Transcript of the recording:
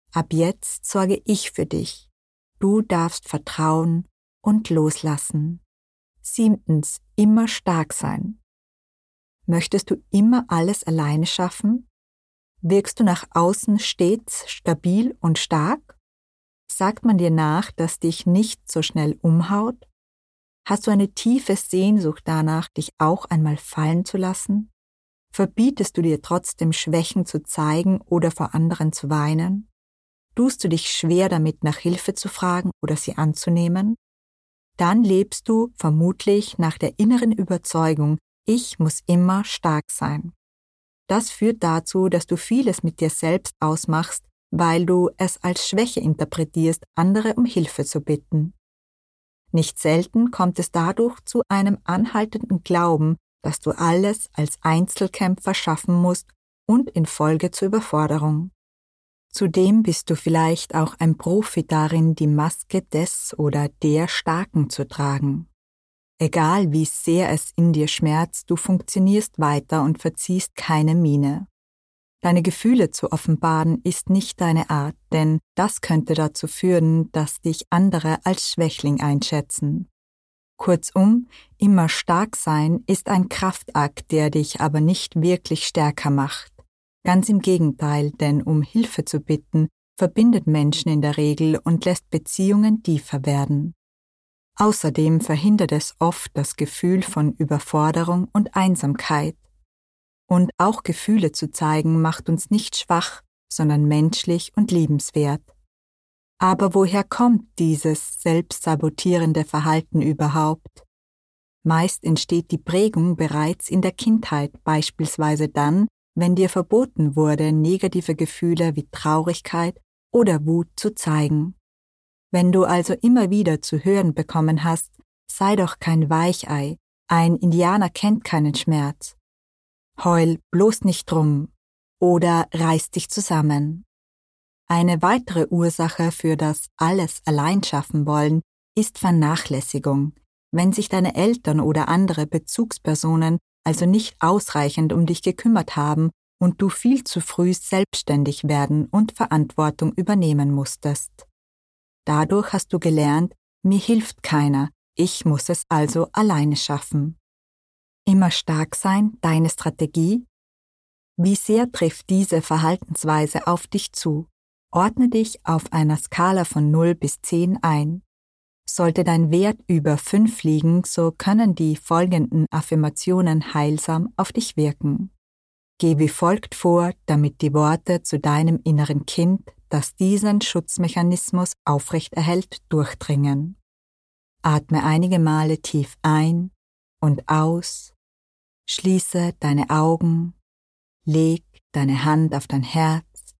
Ab jetzt sorge ich für dich. Du darfst vertrauen und loslassen. 7. Immer stark sein. Möchtest du immer alles alleine schaffen? Wirkst du nach außen stets stabil und stark? Sagt man dir nach, dass dich nicht so schnell umhaut? Hast du eine tiefe Sehnsucht danach, dich auch einmal fallen zu lassen? Verbietest du dir trotzdem Schwächen zu zeigen oder vor anderen zu weinen? Tust du dich schwer damit, nach Hilfe zu fragen oder sie anzunehmen? Dann lebst du vermutlich nach der inneren Überzeugung, ich muss immer stark sein. Das führt dazu, dass du vieles mit dir selbst ausmachst, weil du es als Schwäche interpretierst, andere um Hilfe zu bitten. Nicht selten kommt es dadurch zu einem anhaltenden Glauben, dass du alles als Einzelkämpfer schaffen musst und in Folge zur Überforderung. Zudem bist du vielleicht auch ein Profi darin, die Maske des oder der Starken zu tragen. Egal wie sehr es in dir schmerzt, du funktionierst weiter und verziehst keine Miene. Deine Gefühle zu offenbaren ist nicht deine Art, denn das könnte dazu führen, dass dich andere als Schwächling einschätzen. Kurzum, immer stark sein ist ein Kraftakt, der dich aber nicht wirklich stärker macht. Ganz im Gegenteil, denn um Hilfe zu bitten, verbindet Menschen in der Regel und lässt Beziehungen tiefer werden. Außerdem verhindert es oft das Gefühl von Überforderung und Einsamkeit. Und auch Gefühle zu zeigen macht uns nicht schwach, sondern menschlich und liebenswert. Aber woher kommt dieses selbstsabotierende Verhalten überhaupt? Meist entsteht die Prägung bereits in der Kindheit, beispielsweise dann, wenn dir verboten wurde, negative Gefühle wie Traurigkeit oder Wut zu zeigen. Wenn du also immer wieder zu hören bekommen hast, sei doch kein Weichei, ein Indianer kennt keinen Schmerz. Heul bloß nicht drum oder reiß dich zusammen. Eine weitere Ursache für das alles allein schaffen wollen ist Vernachlässigung, wenn sich deine Eltern oder andere Bezugspersonen also nicht ausreichend um dich gekümmert haben und du viel zu früh selbstständig werden und Verantwortung übernehmen musstest. Dadurch hast du gelernt, mir hilft keiner, ich muss es also alleine schaffen. Immer stark sein, deine Strategie? Wie sehr trifft diese Verhaltensweise auf dich zu? Ordne dich auf einer Skala von 0 bis 10 ein. Sollte dein Wert über 5 liegen, so können die folgenden Affirmationen heilsam auf dich wirken. Geh wie folgt vor, damit die Worte zu deinem inneren Kind, das diesen Schutzmechanismus aufrechterhält, durchdringen. Atme einige Male tief ein und aus, schließe deine Augen, leg deine Hand auf dein Herz